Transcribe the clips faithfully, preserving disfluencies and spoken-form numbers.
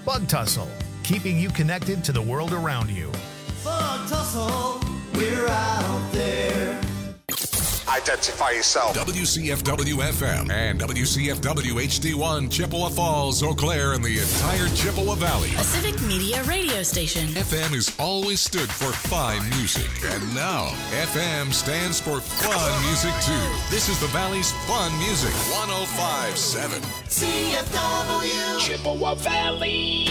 Bug Tussle, keeping you connected to the world around you. Bug Tussle, we're out there. Identify yourself. W C F W F M and W C F W H D one, Chippewa Falls, Eau Claire, and the entire Chippewa Valley. A civic media radio station. F M has always stood for fine music, and now F M stands for fun music too. This is the Valley's fun music. one oh five point seven C F W Chippewa Valley.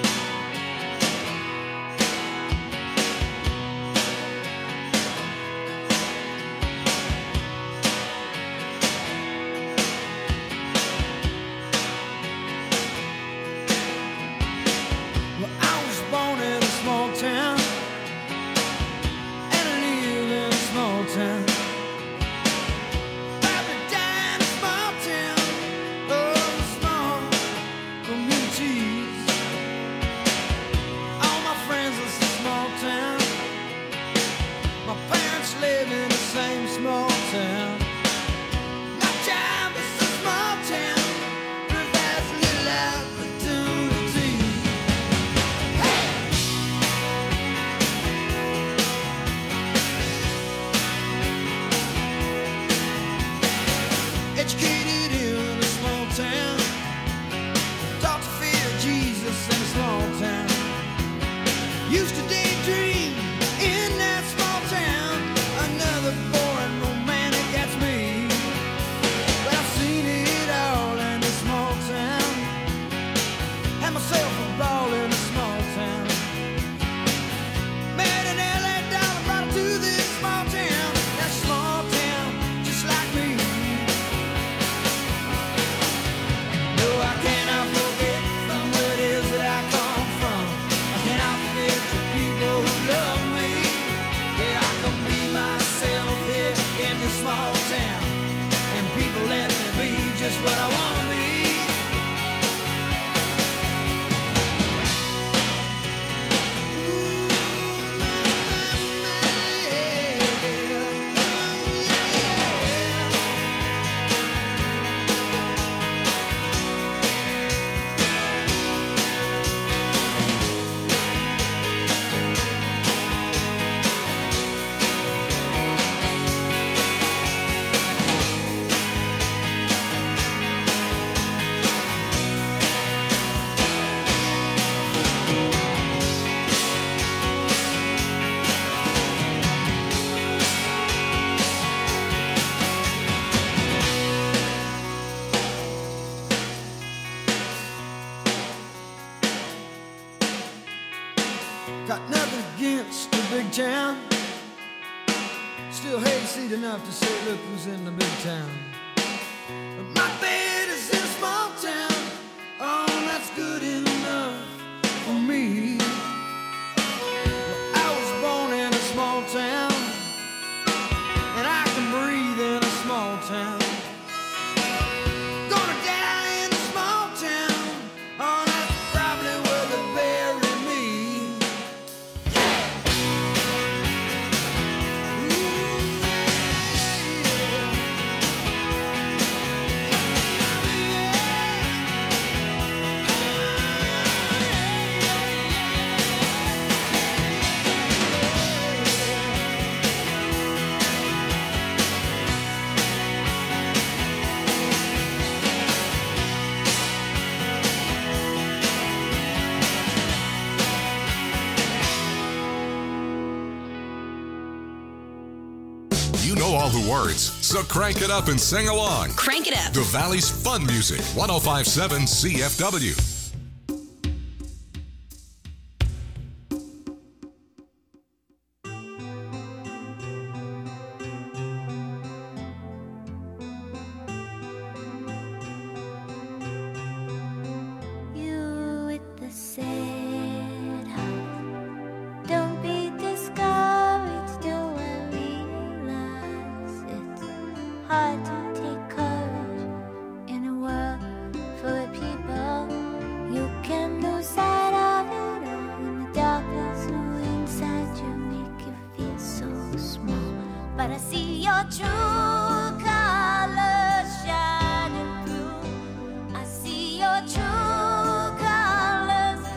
Got nothing against the big town. Still hate to see it enough to say, look who's in the big town. But my bed is in a small town. Oh, that's good enough for me. Well, I was born in a small town, and I can breathe in a small town. Gonna die in a small town. Oh, that's probably where they bury me. You know all the words, so crank it up and sing along. Crank it up. The Valley's fun music. one oh five point seven C F W. You with the sad heart, don't be discouraged, do I realize it's hard to take courage in a world full of people. You can lose sight of it all when the darkness inside you make you feel so small. But I see your true colors shining through. I see your true colors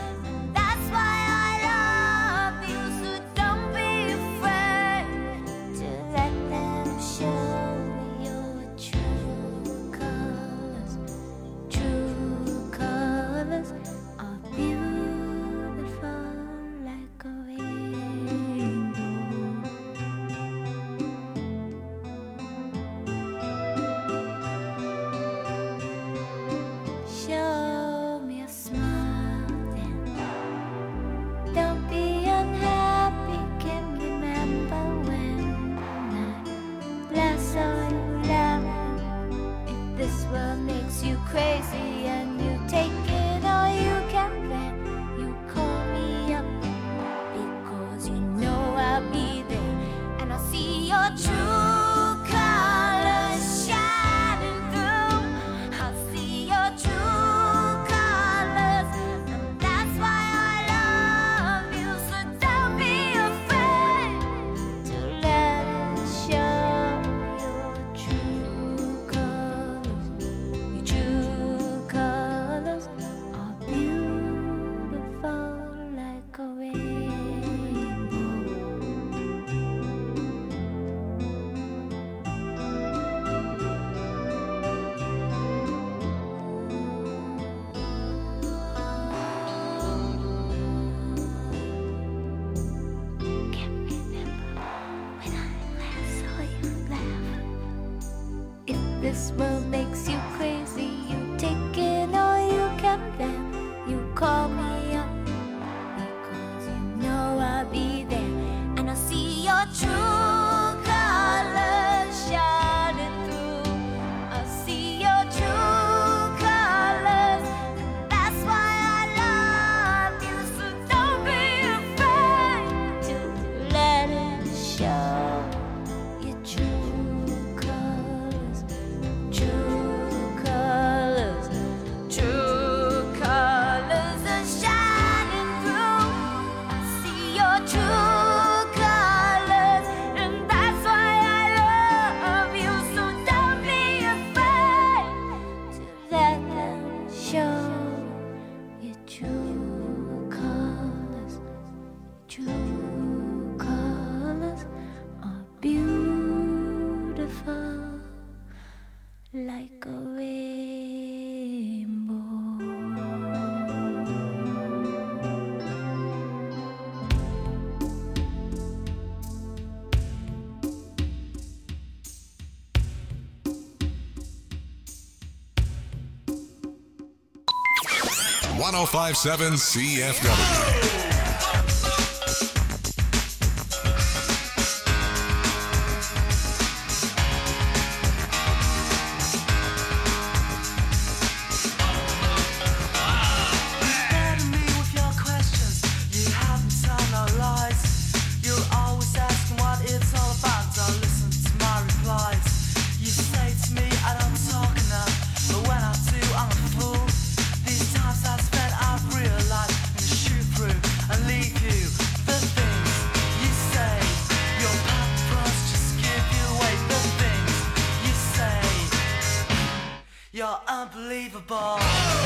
this world makes you crazy. You take it or you can bear. You call me up because you know I'll be there, and I'll see your true colors shining through. I'll see your true colors, and that's why I love you. So don't be afraid to let it show. Your true colors, true colors, true colors are shining through. I see your true colors, and that's why I love you. So don't be afraid to let them show. Your true colors, true colors are beautiful like a rainbow. one oh five point seven C F W. Burden me with your questions. You haven't told no lies. You're always asking what it's all about. Don't listen to my replies. You say to me I don't talk enough, but when I do I'm a fool. These times I spent I've realized I'm gonna shoot through and leave you. The things you say, your paparazzi just give you away. The things you say, you're unbelievable.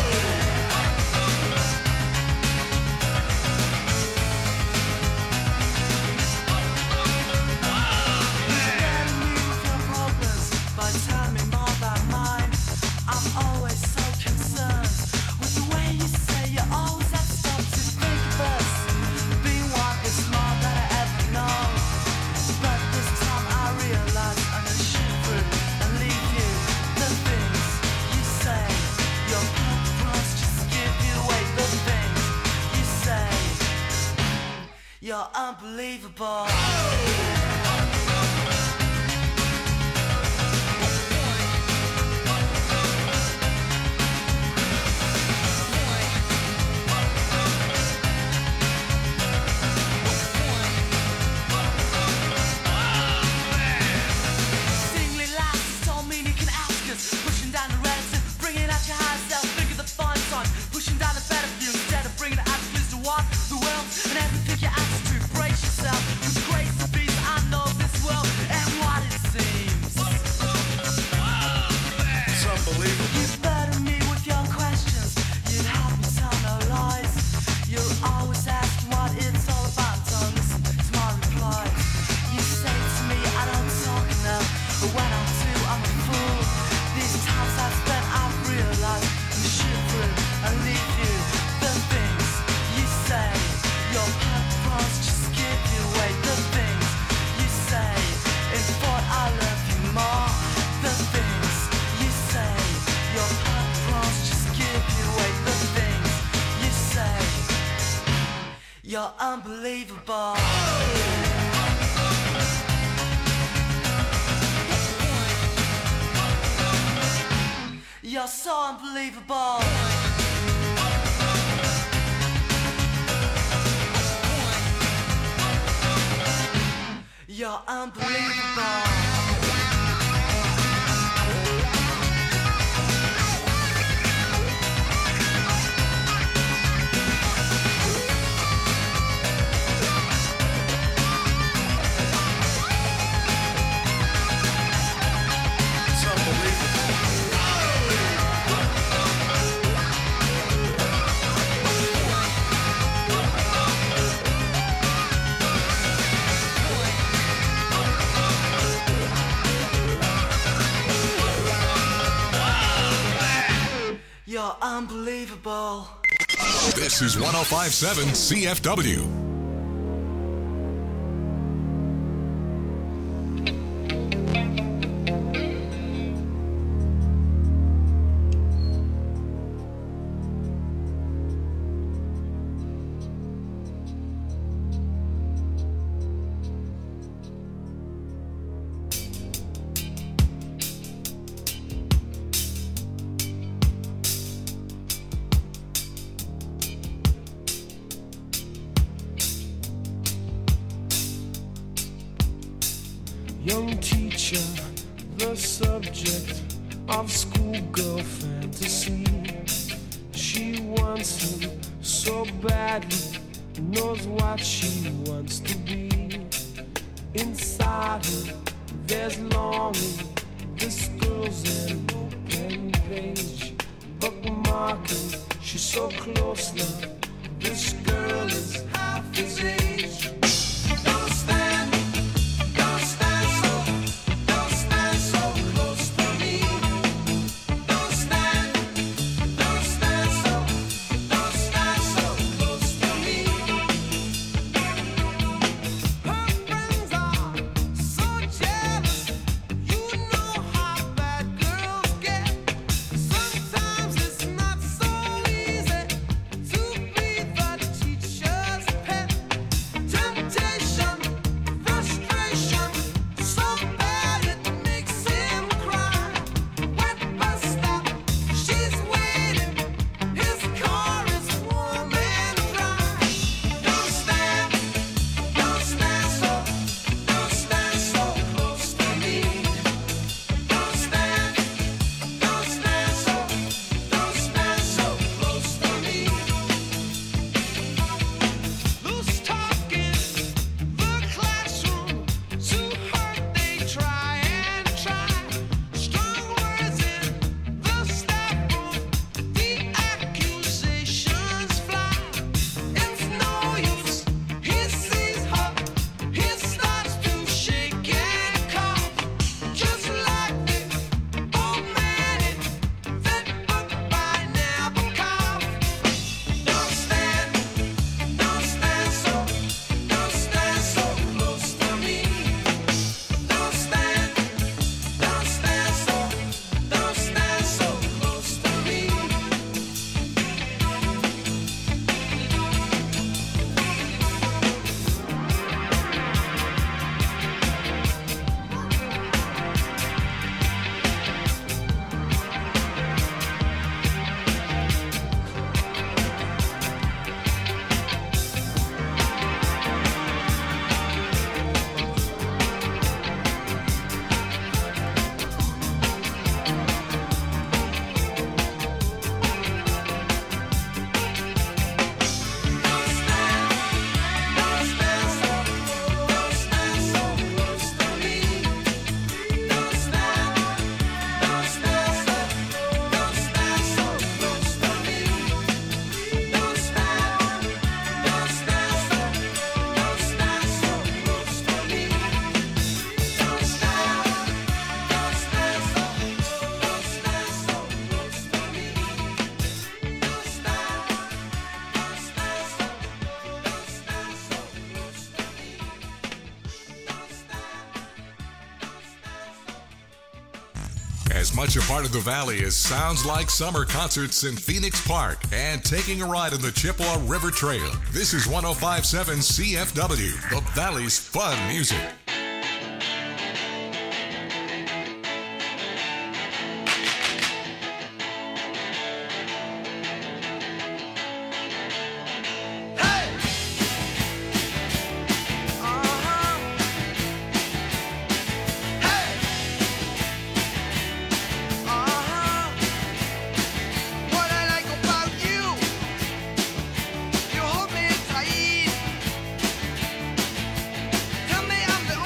Burden me with your problems by telling me more about mine. I'm always so concerned with the way you say you always have to stop to think of us. Being one is more than I ever know. But this time I realize I'm gonna shoot through and leave you. The things you say, your paparazzi just give you away. The things you say, you're unbelievable. Singly laughs don't mean you can ask us. Pushing down the relative, bringing out your higher self. Think of the fun times, pushing down the better view instead of bringing it out to what the world and everything you ask to. Brace yourself, 'cause grace and peace I know this world and what it seems. It's unbelievable. You burden me with your questions. You haven't told no lies. You're always asking what it's all about. Don't listen to my replies. You say to me I don't talk enough, but when I do I'm a fool. These times I've spent I've realized I'm shoot through and leave you. The things you say, your paparazzi just give you away. The things you say, in thought I love you more. The things you say, your paparazzi just give you away. The things you say, you're unbelievable. You're so unbelievable. You're unbelievable. It's unbelievable. You're unbelievable. This is one oh five point seven C F W. young teacher, the subject of schoolgirl fantasy. She wants him so badly, knows what she wants to be. Inside her, there's longing. This girl's an open page, bookmarking. She's so close now. This girl is half his age. Don't stand, don't stand so, don't stand so close to me. Don't stand, don't stand so, don't stand so close to me. Her friends are so jealous. You know how bad girls get. Sometimes it's not so easy to be the teacher's pet. Temptation, frustration, so bad it makes him cry. Wet bus stop, she's waiting. His car is warm and dry. Don't stand, don't stand so, don't stand so close to me. Don't stand, don't stand so, don't stand so close to me. Loose talk in the classroom, too hurt they try and try. Strong words in the staff room, the accusations fly. It's no use, he sees her, he starts to shake and cough. Just like the old man in that book by Nabokov. Don't stand, don't stand so, don't stand so close to me. Don't stand, don't stand so, don't stand so close to me. Don't stand so, don't stand so close to me. Don't stand, don't stand so, don't stand so close to me. Don't stand, don't stand so, don't stand so close to me. Don't stand, don't stand so, don't stand so close to me. Don't stand, don't stand so, don't stand so close to me. As much a part of the Valley as sounds like summer concerts in Phoenix Park and taking a ride on the Chippewa River Trail. This is one oh five point seven C F W, the Valley's fun music. What I like about you, you hold me tight. Tell me I'm the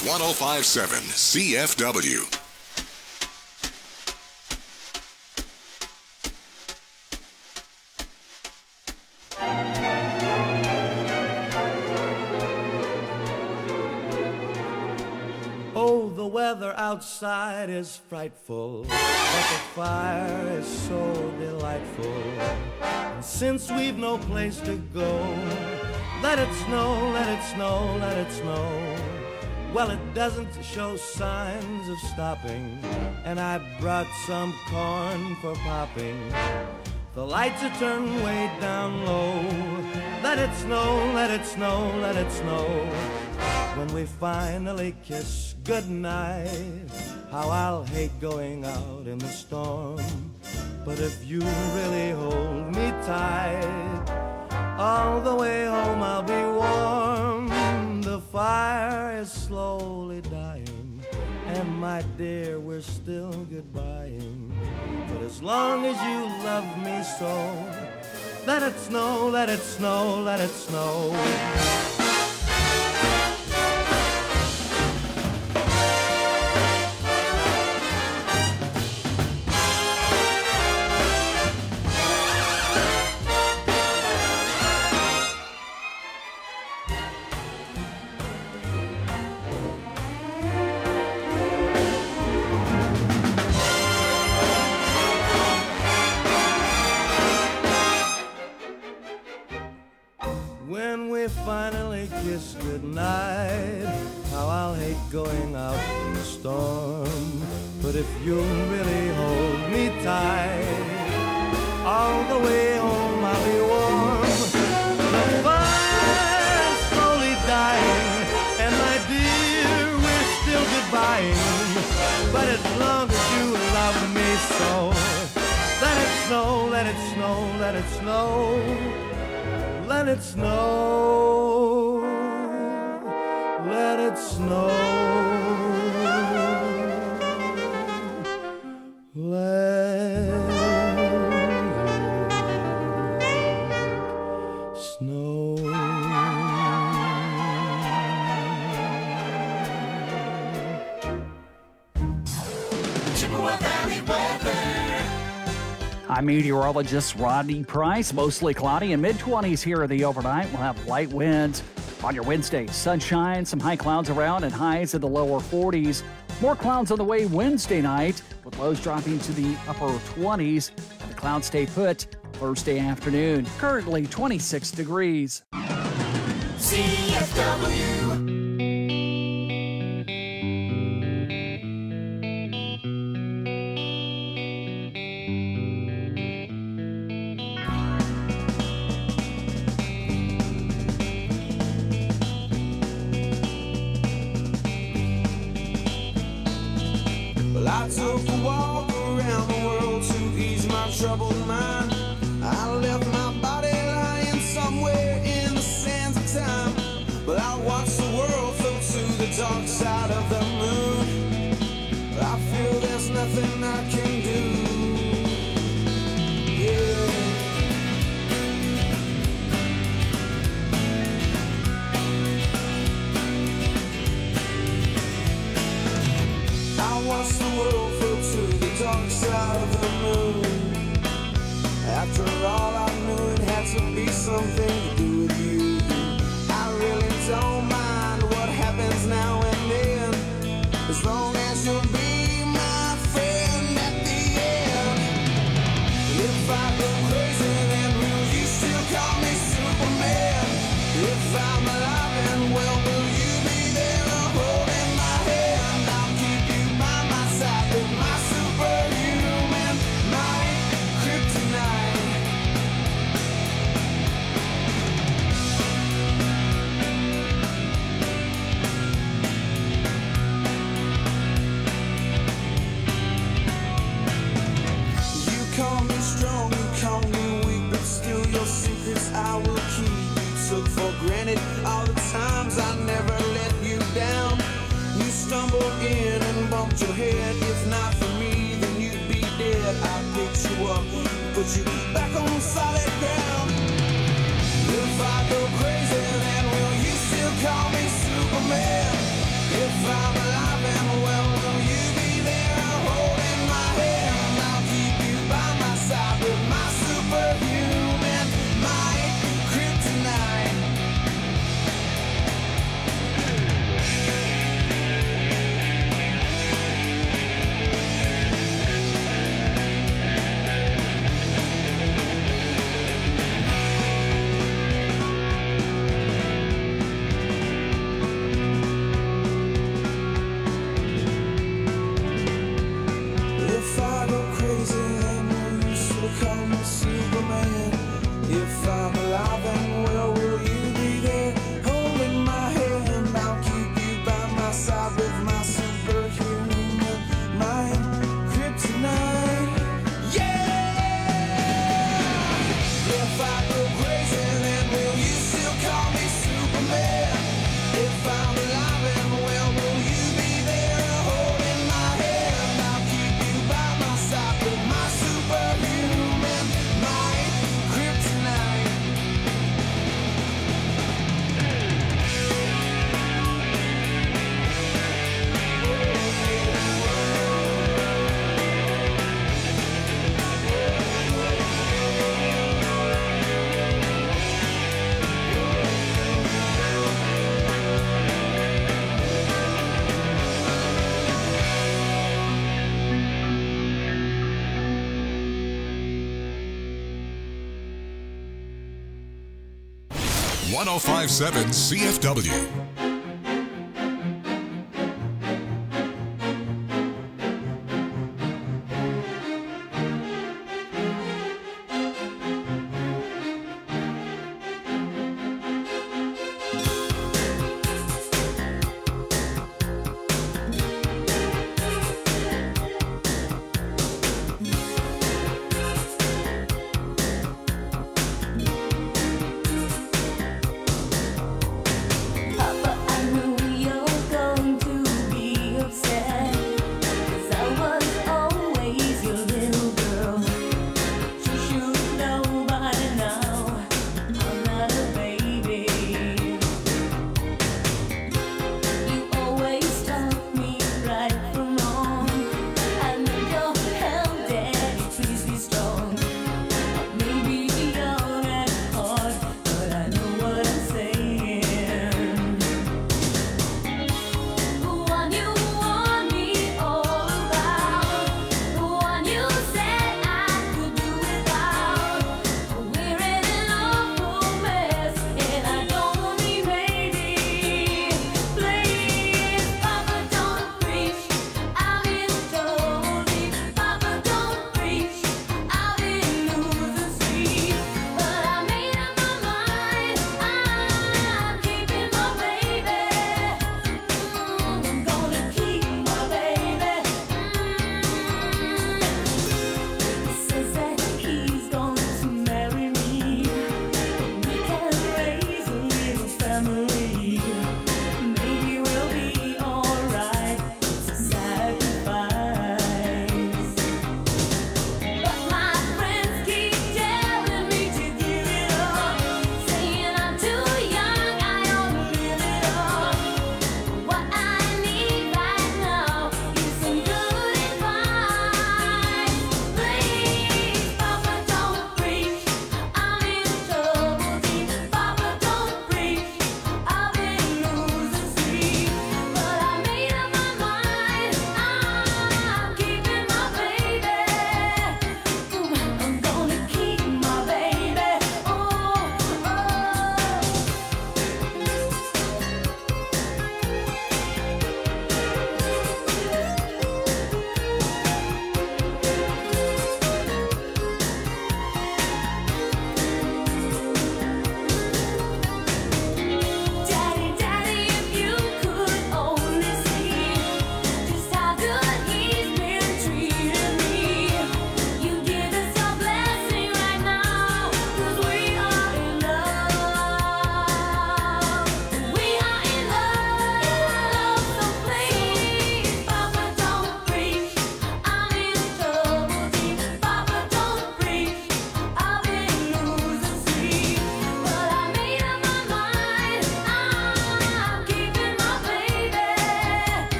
is one oh five point seven C F W. Oh, the weather outside is frightful, but the fire is so delightful. And since we've no place to go, let it snow, let it snow, let it snow. Well, it doesn't show signs of stopping, and I brought some corn for popping. The lights are turned way down low. Let it snow, let it snow, let it snow. When we finally kiss goodnight, how I'll hate going out in the storm. But if you really hold me tight, all the way home I'll be warm. The fire is slowly dying, and my dear, we're still goodbying. But as long as you love me so, let it snow, let it snow, let it snow. When we finally kiss goodnight, how I'll hate going out in the storm. But if you'll really hold me tight, all the way home I'll be warm. The fire's slowly dying, and my dear, we're still goodbying. But as long as you love me so, let it snow, let it snow, let it snow. Let it snow, let it snow, let it snow. Chippewa Valley weather. I'm meteorologist Rodney Price. Mostly cloudy and mid twenties here in the overnight. We'll have light winds on your Wednesday. Sunshine, some high clouds around, and highs in the lower forties. More clouds on the way Wednesday night, with lows dropping to the upper twenties. And the clouds stay put Thursday afternoon. Currently twenty-six degrees. C F W. I took a walk around the world to ease my troubled mind. I left my body lying somewhere in the sands of time. But I watched the world float to the dark side of the moon. I feel there's nothing I can do. Yeah. I watched the world float to the dark side of the moon. After all, I knew it had to be something to do with you. I really don't mind what happens now and then, as long as you'll be my friend at the end. If I go crazy, then will you still call me Superman? If I'm alive and well, will you be there holding my hand? I'll keep you by my side with my superhuman might, kryptonite. You call me strong, you call me weak, but still your secrets I will keep. You took for granted all the times I never let you down. You stumbled in and bumped your head. If not for me, then you'd be dead. I picked you up, put you back on solid ground. If I go crazy, then will you still call me Superman? If I'm alive and well, will you be there holding my hand? I'll keep you by my side with my superhuman might, kryptonite. If I go crazy, then will you still call me Superman? If I'm alive and well, will you be there holding my hand? I'll keep you by my side with my superhuman mind, kryptonite. Yeah! If I go crazy, then will you still call me Superman? If I'm alive and well, will you be there holding my hand? I'll keep you by my side with my superhuman might, kryptonite. one oh five point seven C F W. Up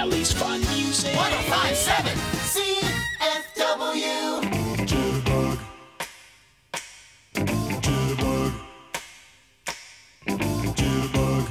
Valley's fun music. one oh five point seven C F W. Jitterbug. Jitterbug. Jitterbug.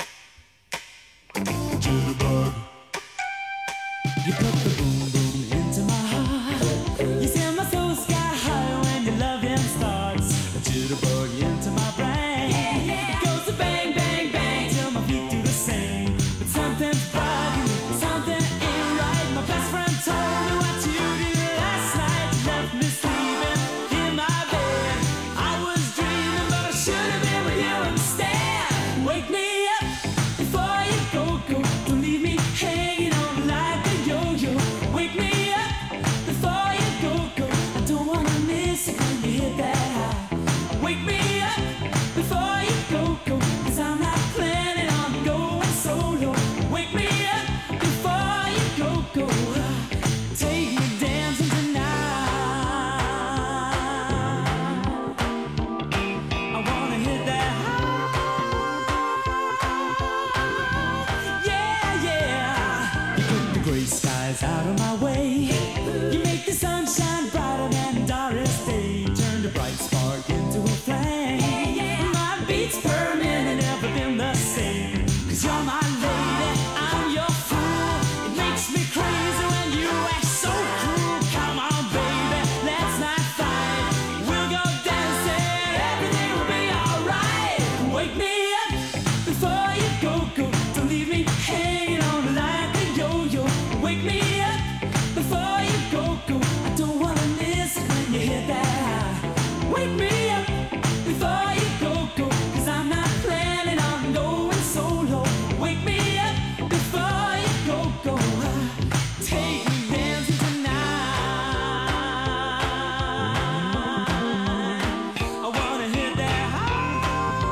Jitterbug. You put the boom boom into my heart. You send my soul sky high when your loving starts. A jitterbug into my brain. It goes to bang, bang, bang till my feet do the same. But something's bugging, something ain't right. My best friend told me what you did last night. You left me sleeping in my bed. I was dreaming, but I should have been with you instead. Wake me up before you go, go. Don't leave me hanging on like a yo-yo. Wake me up before you go, go. I don't wanna miss it when you hit that high. Wake me up before you go, go. Cause I'm not planning on going solo. Wake me up before you go, go. Take me dancing tonight. I wanna hit that high. Yeah, yeah. You put the gray skies out of my way. You make the sunshine brighter than Doris Day. Turn the bright spark into a flame. My beats per minute never been the same. Cause you're my lady, I'm your fool. It makes me crazy when you act so cruel. Come on, baby, let's not fight. We'll go dancing, everything will be alright. Wake me up before you go, go. Don't leave me hanging on like a yo-yo. Wake me up before you go, go. I don't wanna miss it when you hit that high. Wake me up before you go, go. Cause I'm not planning on going solo. Wake me up before you go, go. Take me dancing tonight. I wanna hit that high.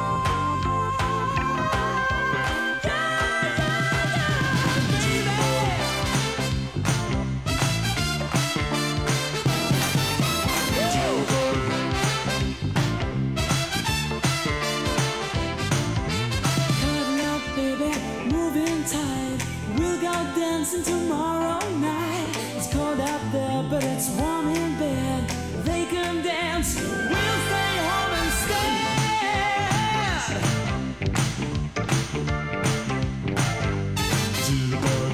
Cutting up, baby, moving tight. We'll go dancing tomorrow night. It's cold out there, but it's warm in bed. They can dance, we'll stay home instead. Jitterbug.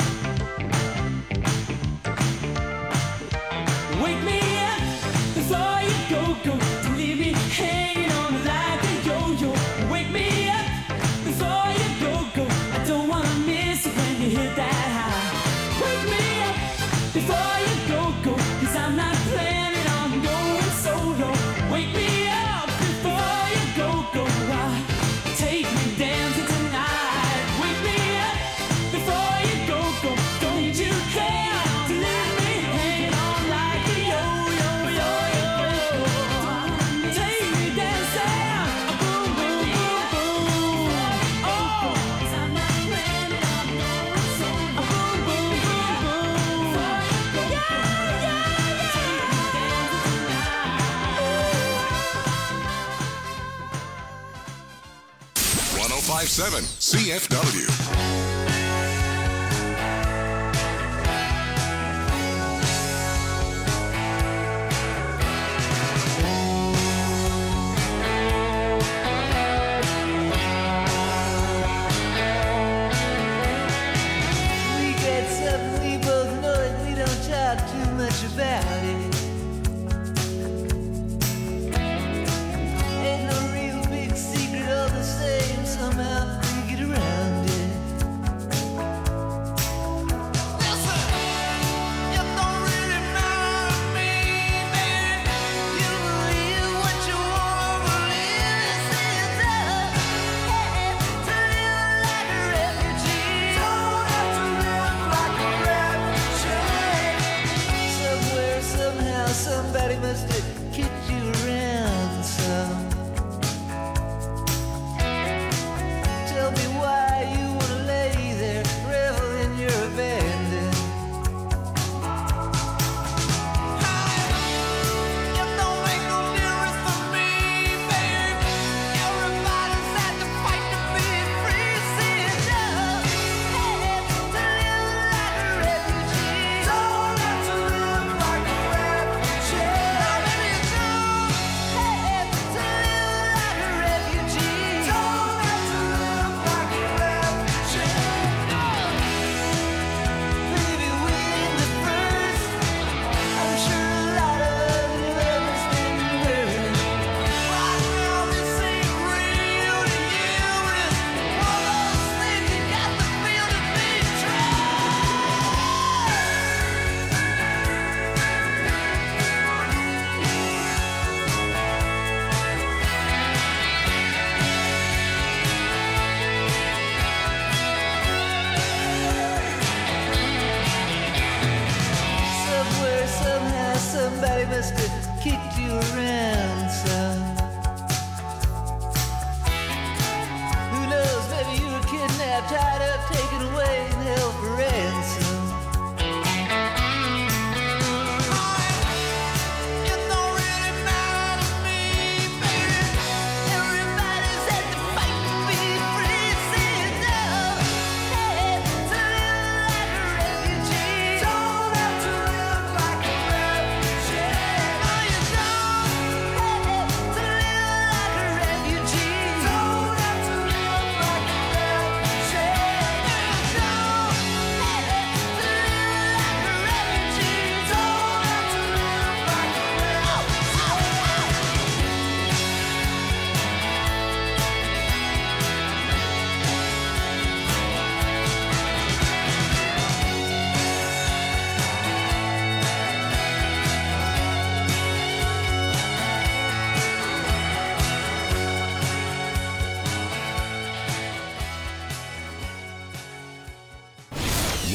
Wake me up before you go, go. Don't leave me hanging on like a yo-yo. Wake me up before you go, go. I don't wanna miss it when you hit that high. Wake me up before you go, go. Cause I'm not planning on going solo. Wake me up before you go, go. Take me dancing tonight. Wake me up before you go, go. Don't you care to leave me hanging on like a yo-yo, yo-yo. Take me dancing, boom, boom, boom, boom. Oh, 'cause I'm not planning on going solo. Boom, boom, boom, boom. Yeah, yeah, yeah. Take me dancing tonight. one oh five point seven C F W. We get something, we both know it. We don't talk too much about it. Ain't no real big secret, all the same. Somehow we get around it.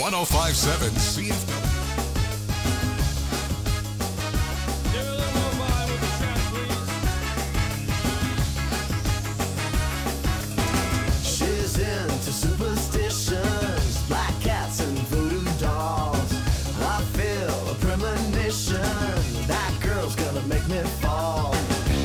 one oh five point seven C F W. She's into superstitions, black cats and voodoo dolls. I feel a premonition, that girl's gonna make me fall.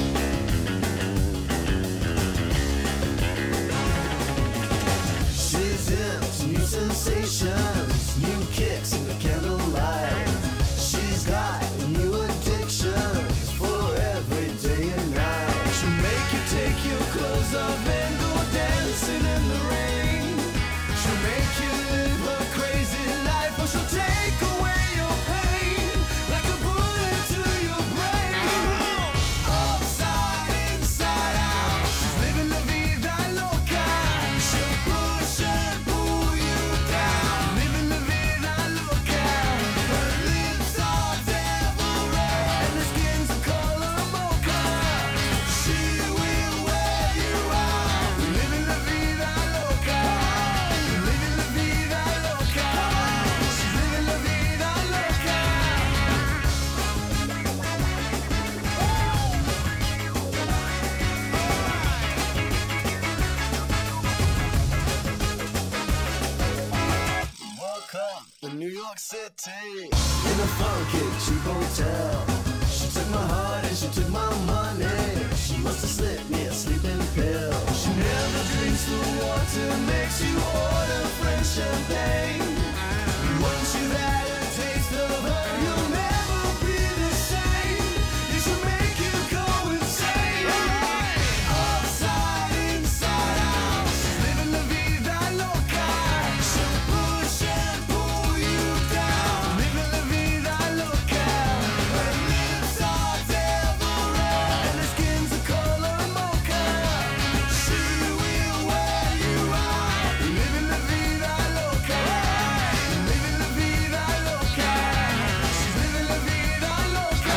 She's into new sensations, new kicks in the candlelight. She's got new addictions for every day and night. She'll make you take your clothes off and go dancing in the rain. She'll make you live a crazy life, or she'll take away your pain like a bullet to your brain. Upside, inside out, she's living la vida loca. She'll push and pull you down, living la vida loca. Her lips are devil red and her skin's the color mocha. She will wear you out, living la vida loca, living la vida loca. She's living la vida loca. Welcome to New York City, in a funky cheap hotel. She took my heart and she took my money. She must have slipped me a sleeping pill. She never drinks the water, makes you order French champagne. Once you've had a taste of her, you'll never be the same. You should make you go insane. Upside, inside out, she's living la vida loca. She'll push and pull you down, living la vida loca. Her lips are devil red and her skin's the color mocha. She will wear you out, living la vida loca, living la vida loca. She's living la vida loca.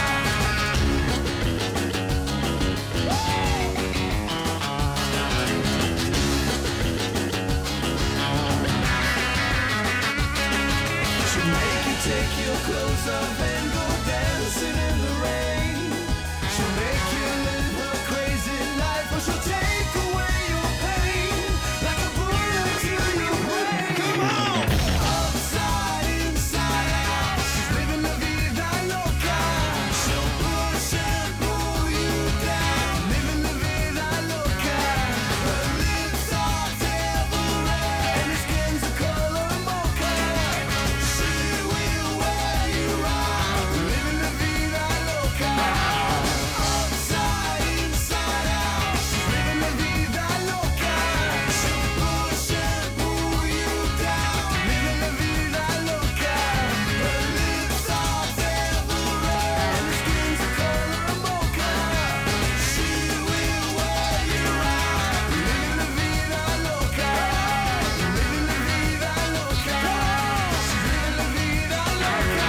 She'll make you take your clothes off and go dancing in the rain. She'll make you live her crazy life, or she'll take away your pain like a bullet to your brain. Come on! Upside, inside out, she's living la vida loca. She'll push and pull you down, living la vida loca. Her lips are devil red and her skin's the color mocha. She will wear you out, living la vida loca. Upside, inside out, she's living la vida loca. She'll push and pull you down, living la vida loca. Her lips are devil red and her skin's the color mocha. She will wear you out, living la vida loca, living la vida loca. She's living la vida loca.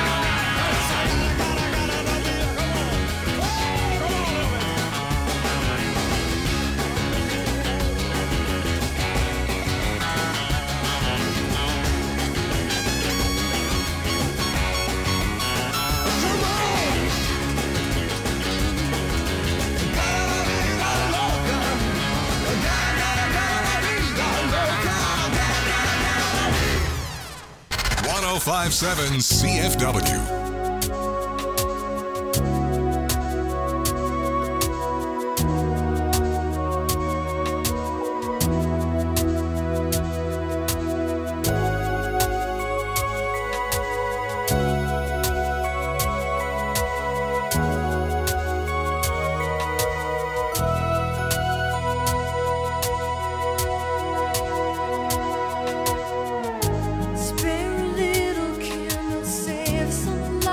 one oh five point seven C F W. Spare a little candle, save some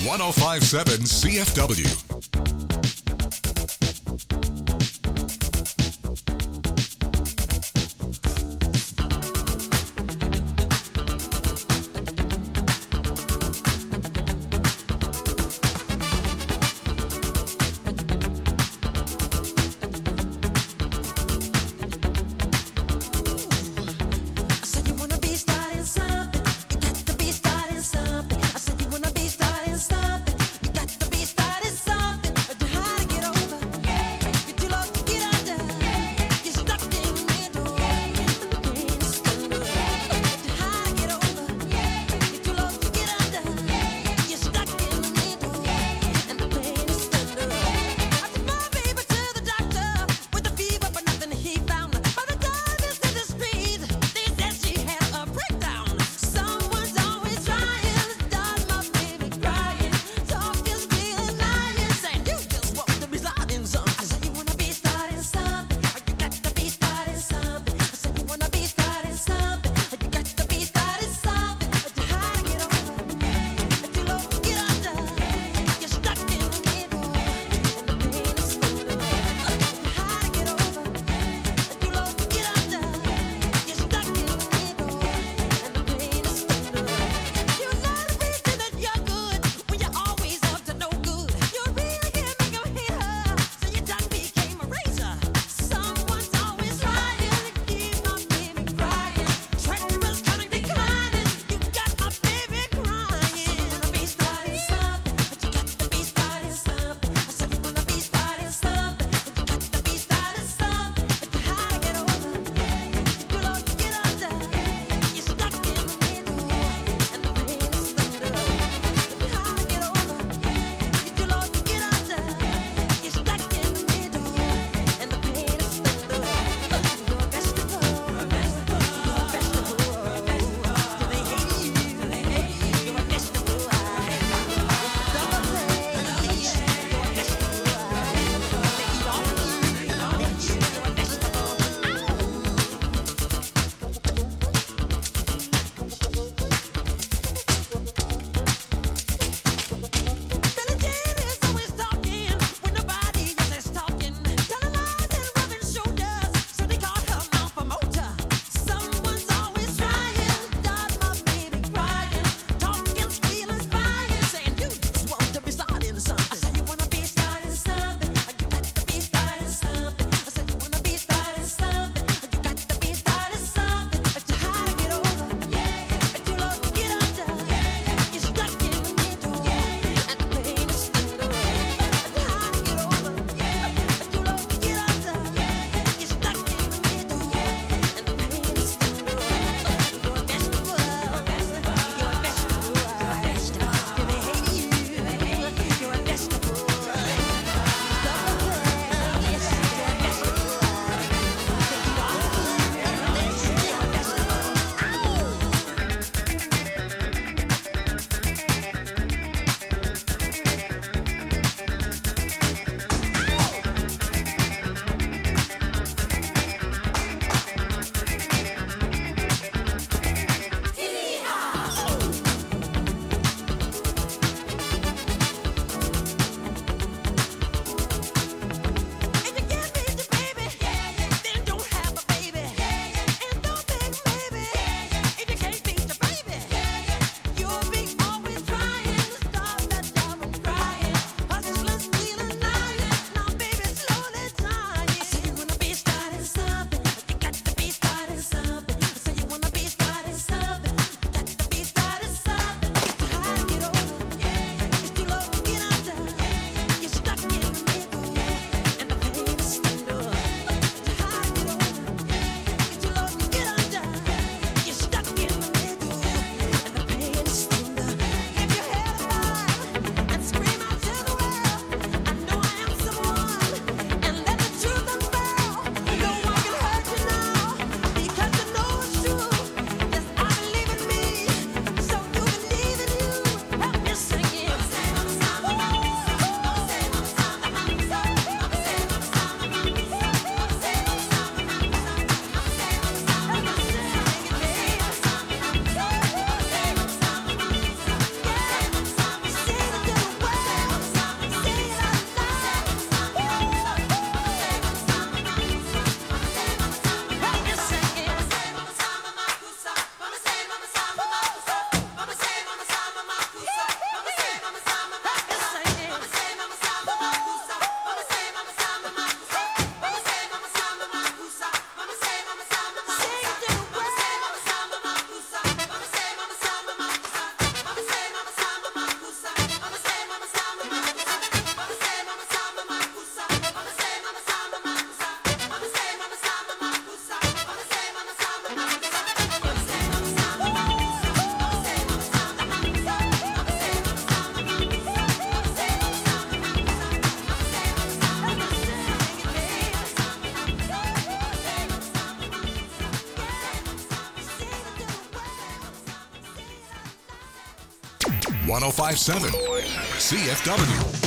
one oh five point seven C F W. Something. one oh five point seven C F W.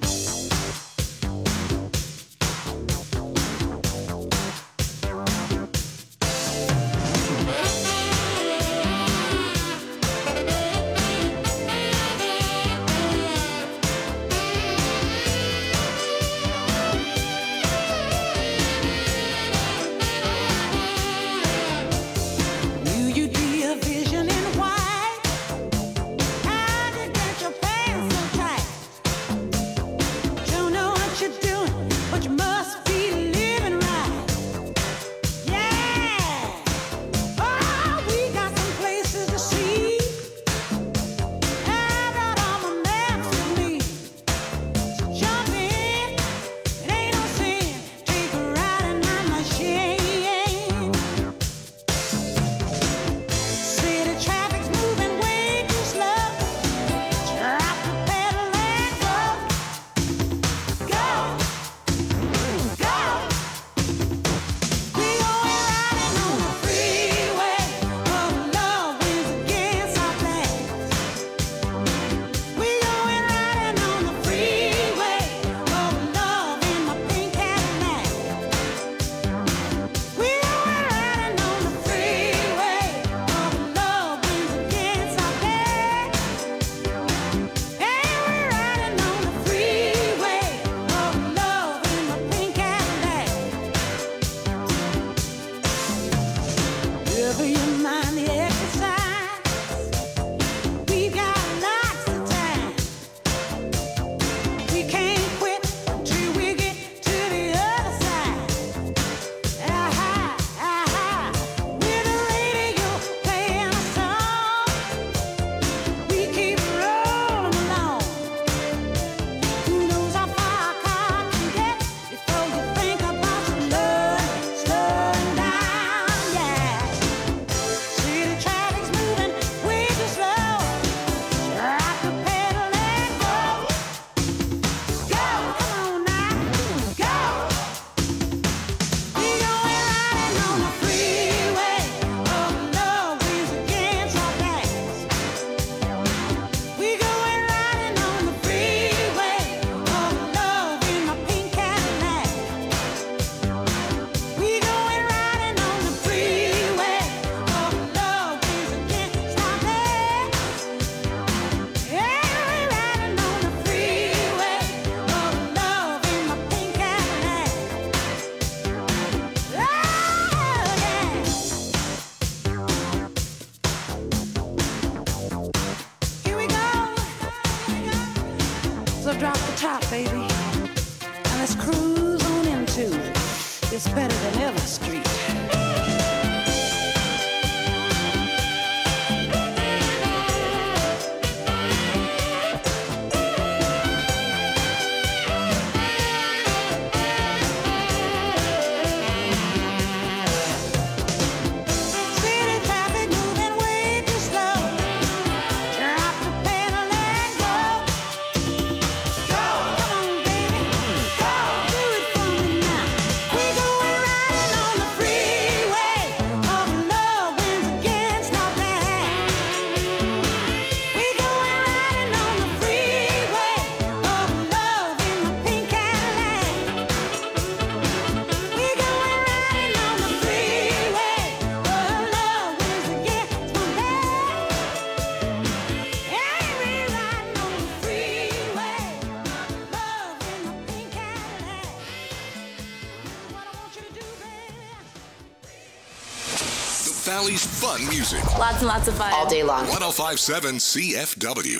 Valley's fun music. Lots and lots of fun. All day long. one oh five point seven C F W.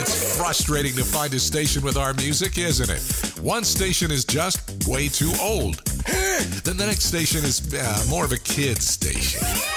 It's frustrating to find a station with our music, isn't it? One station is just way too old. Then the next station is uh, more of a kid's station.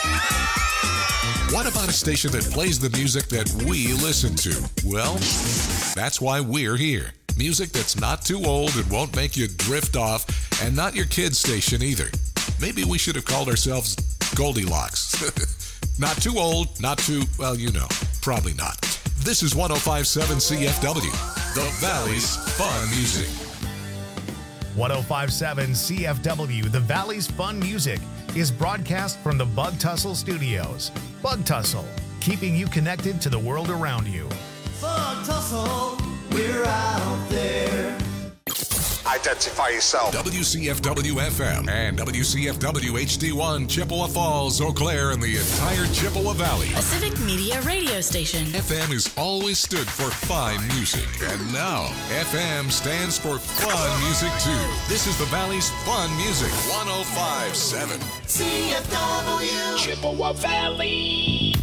What about a station that plays the music that we listen to? Well, that's why we're here. Music that's not too old and won't make you drift off, and not your kid's station either. Maybe we should have called ourselves Goldilocks. Not too old, not too, well, you know, probably not. This is one oh five point seven C F W, the Valley's Fun Music. one oh five point seven C F W, the Valley's Fun Music, is broadcast from the Bug Tussle Studios. Bug Tussle, keeping you connected to the world around you. Bug Tussle, we're out there. Identify yourself. W C F W F M and W C F W H D one, Chippewa Falls, Eau Claire, and the entire Chippewa Valley. A civic media radio station. F M has always stood for fine music, and now F M stands for fun music too. This is the Valley's Fun Music, one oh five point seven C F W Chippewa Valley.